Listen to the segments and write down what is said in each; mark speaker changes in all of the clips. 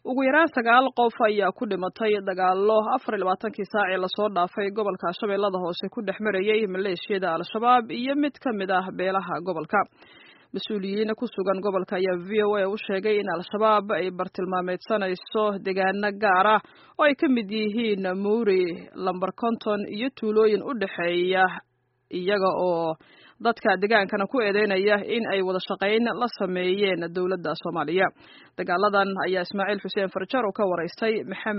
Speaker 1: ugu yaraan 9 qof ayaa ku dhimatay dagaalo 24 saac ee lasoo dhaafay gobolka Shabeellada Hoose ku dhexmarayay maleeshiyada Al-Shabaab iyo mid ka mid ah beelaha gobolka. Mas'uuliyiin ku sugan gobolka ayaa VOA u sheegay in Al-Shabaab ay bartilmaameedsanayso deegaano gaar ah oo ay ka mid yihiin Muuri, Lambar Konton iyo tuulooyin u dhaxeeya iyaga oo dadka deegaankana ku eedeynaya in ay wada shaqayn la sameeyeen dawladda Soomaaliya. Dagaaladan ayaa Ismaaciil Xuseen Farjar oo ka wareystay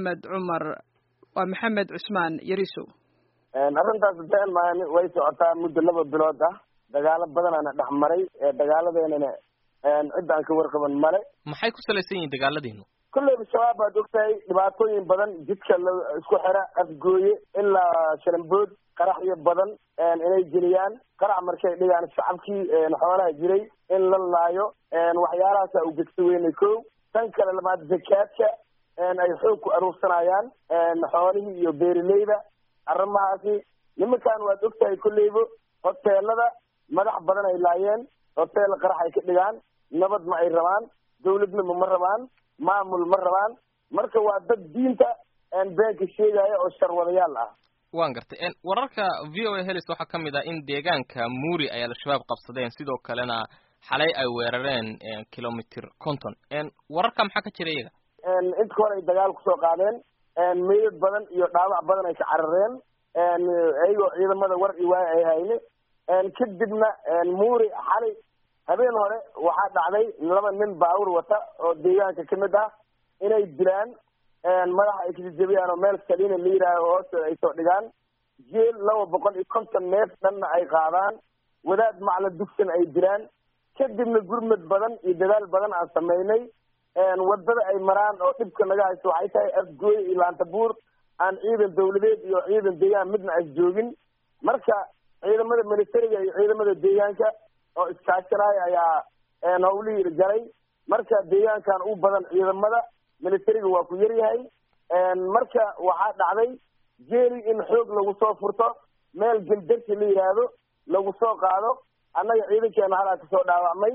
Speaker 1: Maxamed Cusmaan Yariso.
Speaker 2: Arrintaas been way socotaa muddo 2 bilood ah. Dagaalo badan aan dhaxmaray dagaaladeena cidaan ka warqaban male.
Speaker 3: Maxay ku salaysan yihiin dagaaladiinu?
Speaker 2: Kullu shabaab baa ogtahay dhibaatooyin badan jidka isku xira afgooye ilaa Sharambood qaraxyo badan inay jiriyaan qarax markay dhigaan shacabkii xoolaha jiray in la laayo waxyaalahaas u gudbiyeen koow tan kale lamaad zakaadka ay xoog ku aruursanayaan xoolihii iyo beeraleyda arrimahaasi nimankan waa ogtahay kulleebo hoteelada madax badan ay laayeen hotel qarax ay ka dhigaan nabad ma ay rabaan dawladnimo ma rabaan maamul ma rabaan marka waa dad diinta beenka sheegaya oo sharwadayaal ah.
Speaker 3: waan gartay wararka VOA helis waxa kamid ah in deegaanka Muuri ay Al-Shabaab qabsadeen sidoo kalena xalay ay weerareen kilomitir 50 wararka maxaa ka jiray iyaga
Speaker 2: inta hore ay dagaal ku soo qaadeen meeyad badan iyo dhaawac badan ay ka carareen ayagoo ciidamada war iwaay ay hayeen kadibna Muuri xalay habeen hore waxa dhacday 2 nin baawur wata oo deegaanka kamid ah inay dilaan madax ay ka jabiyaan oo meel saliina liiraayo hoos ay soo dhigaan jeel 250 neef dhanna ay qaadaan wadaad macla dugsan ay dilaan kadibna gurmad badan iyo dadaal badan aan sameynay wadada ay maraan oo dhibka naga haysto waxay tahay afgooy iyo Laantabuur aan ciidan dawladeed iyo ciidan deegaan midna ay joogin marka ciidamada militariga iyo ciidamada deegaanka oo iskaashanaya ayaa hawlihii galay marka deegaankan u badan ciidamada militariga waa ku yar yahay marka waxa dhacday jeeri in xoog lagu soo furto meel galdarti la yiraahdo lagu soo qaado annaga ciidankeena halka ka soo dhaawacmay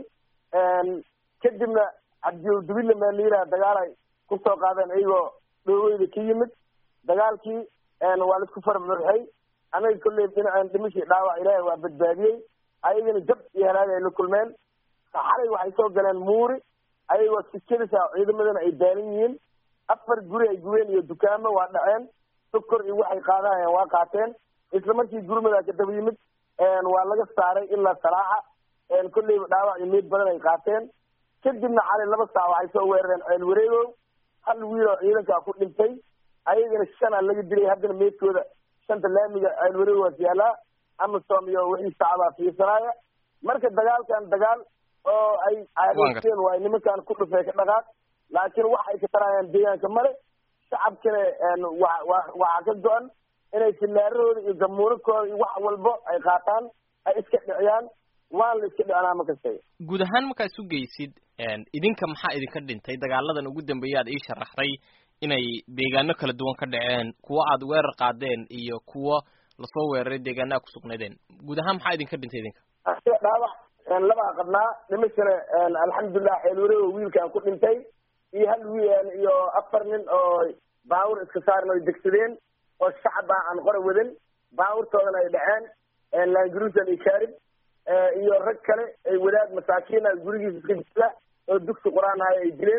Speaker 2: kadibna hadii dibile meel yiraahdo dagaal ay ku soo qaadeen ayagoo dhoweyda ka yimid dagaalkii waa la isku farmurxay anaga kullee in dhimashii dhaawac Ilaahay waa badbaadiyay ayagana jab iyo halaag ay la kulmeen xalay waxay soo galeen Muuri ayagoo sikirisa ciidamadana ay daalan yihiin 4 guri ay gubeen iyo dukaamo waa dhaceen sokor iyo waxay qaadayeen waa qaateen isla markii gurmada ka daba yimid waa laga saaray ilaa salaaxa kullee dhaawac iyo meed badan ay qaateen kadibna xalay 2 saac waxay soo weerareen ceel wareego hal wiil oo ciidanka ku dhintay ayagana 5 laga dilay haddana meedkooda 5 laamiga ceel wareego yaala ama Soomaaliya wixii saacada fiirsanaya marka dagaalkan dagaal oo ay aadeen waa nimankan ku dhufay ka dhaqaaq laakiin wax ay ka tarayaan deegaanka mare shacabkana waa ka go'an inay filaarooda iyo gamuurkooda iyo wax walba ay qaataan ay iska dhiciyaan waa la iska dhicnaa ma kastay
Speaker 3: guud ahaan marka isu geysid idinka maxaa idinka dhintay dagaaladan ugu dambeeyay aad ii sharaxday inay deegaano kala duwan ka dhaceen kuwa aad weerar qaadeen iyo kuwa la soo weeraray deegaanada ku sugnaydeen guud ahaan maxaa idinka dhintay idinka
Speaker 2: dhaawac laba qabnaa nimashana alxamdulillah xeelwareego wiilkan ku dhintay iyo hal wiil iyo 4 nin oo baawur iska saarnay degsadeen oo shacab aan qora wadan baawurtoodana ay dhaceen laangruusan ay kaarib iyo rag kale ay wadaad masaakiin ah gurigiisa iska jira oo dugsi quraan ay dileen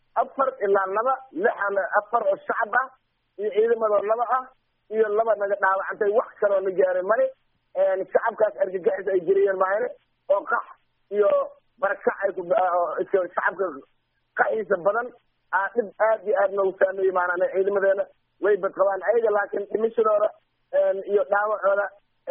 Speaker 2: 4 ilaa 2 4 oo shacab ah iyo ciidamada 2 ah iyo 2 naga dhaawacantay wax kale oo la gaaray male shacabkaas argagax ay jireen maayne oo qax iyo barakac ay ku shacabka qaxiisa badan dib aad iyo aad noo saameeyay maana ciidamadeena way badqabaan ayaga laakiin dhimashadooda iyo dhaawacooda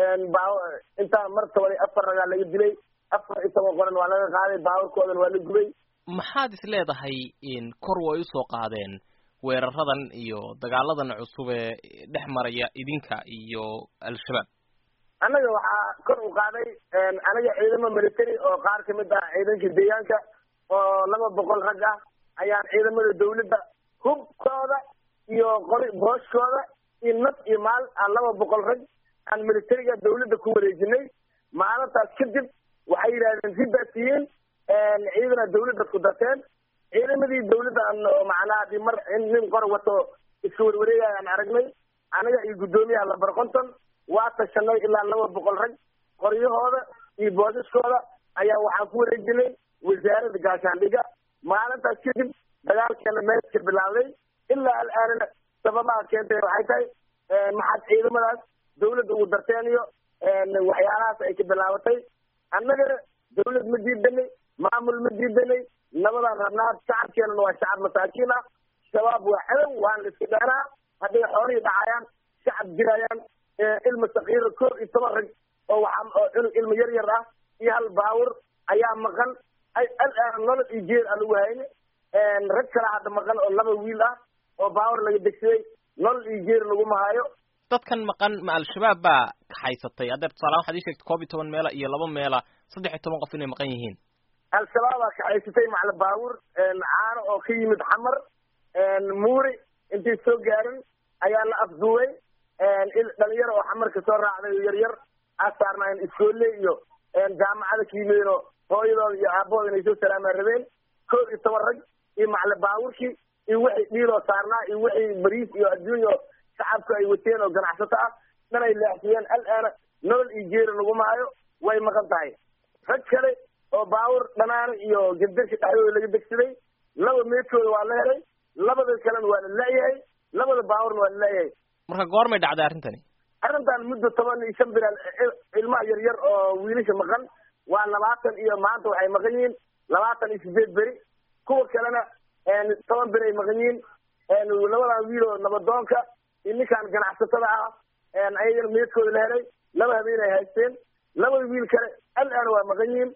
Speaker 2: inta marta wali 4 raga laga dilay 4 qoran waa laga qaaday baawrkoodan waa la gubay
Speaker 3: maxaad is leedahay in kor way u soo qaadeen weeraradan iyo dagaaladan cusub ee dhex maraya idinka iyo Al-Shabaab
Speaker 2: anaga waxa kor u qaaday anaga ciidamo military oo qaar kamid ah ciidanka deegaanka oo 200 rag ah ayaan ciidamada dawladda hubkooda iyo qori booshkooda in naf iyo maal aan 200 rag aan militariga dawladda ku wareejinay maalintaas kadib waxay yiraahdeen sidaasiin ciidana dawladda ku darteen ciidamadii dawladda oo macnaha hadii mar in nin qor wato iska warwareegayaan aragnay aniga iyo guddoomiyaha lambar 50 waa tashanay ilaa 200 rag qoryahooda iyo boodiskooda ayaa waxaan ku wareejinay wasaaradda gaashaandhigga maalintaas kadib dagaalkeena meesha bilaabay ilaa al'aanna sababaha keentay waxay tahay maxaad ciidamadaas dawladda ugu darteen iyo waxyaalahaas ay ka bilaabatay annagana dawlad ma diidanay maamul ma diidanay nabadaan rabnaa shacabkeenana waa shacab masaakiin ah shabaab waa cadow waan la iska dhaaraa hadday xoolihii dhacayaan shacab jirayaan ilma sakiira 11 rag oo waxaa cunug ilma yar yar ah iyo hal baawur ayaa maqan al'aan nolol iyo jeer aan lagu hayni rag kale hadda maqan oo 2 wiil ah oo baawur laga degsaday nolol iyo jeer laguma hayo
Speaker 3: dadkan maqan ma al-shabaab baa kaxaysatay adeer tusaale waxaad ii sheegtay 12 meela iyo 2 meela 13 qof inay maqan yihiin
Speaker 2: al-shabaab baa kaxaysatay macla baawur caano oo ka yimid xamar muuri intii soo gaarin ayaa la afduubay dhalinyaro oo xamarka soo raacday yar yar asaarnaan iskoole iyo jaamacada kiimeeno hooyadooda iyo aabbooda inay soo salaamaan rabeen 11 rag iyo macla baawurkii iyo wixii dhiiloo saarnaa iyo wixii bariis iyo adduunyo shacabka ay wateen oo ganacsato ah dhan ay leexsiyeen al'aana nolol iyo jeeri laguma hayo way maqan tahay rag kale oo baawur dhanaana iyo gebdarka dhexdooda laga degsaday 2 meedkooda waa la helay 2 kalena waa la leeyahay 2 baawurna waa la leeyahay
Speaker 3: marka goormay dhacday arrintan
Speaker 2: muddo 15 bilaal ilmaha yar yar oo wiilasha maqan waa 20 iyo maanta waxay maqan yihiin 28 beri kuwa kalena 10 beri ay maqan yihiin labadan wiil oo nabadoonka iyo ninkaan ganacsatada ah ayagana meedkooda la helay 2 habeen ay haysteen 2 wiil kale al'aan waa maqan yihiin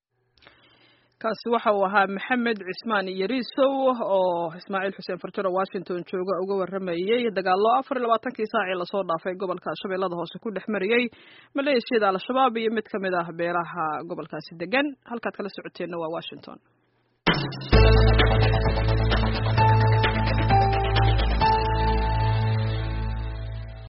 Speaker 1: kaasi waxa uu ahaa maxamed cismaan yariisow oo ismaaciil xuseen farjaro washington jooga uga waramayay dagaallo 24 saac la soo dhaafay gobolka shabeellada hoose ku dhexmariyay maleeshiyada al-shabaab iyo mid kamid ah beeraha gobolkaasi degan halkaad kala socoteena waa Washington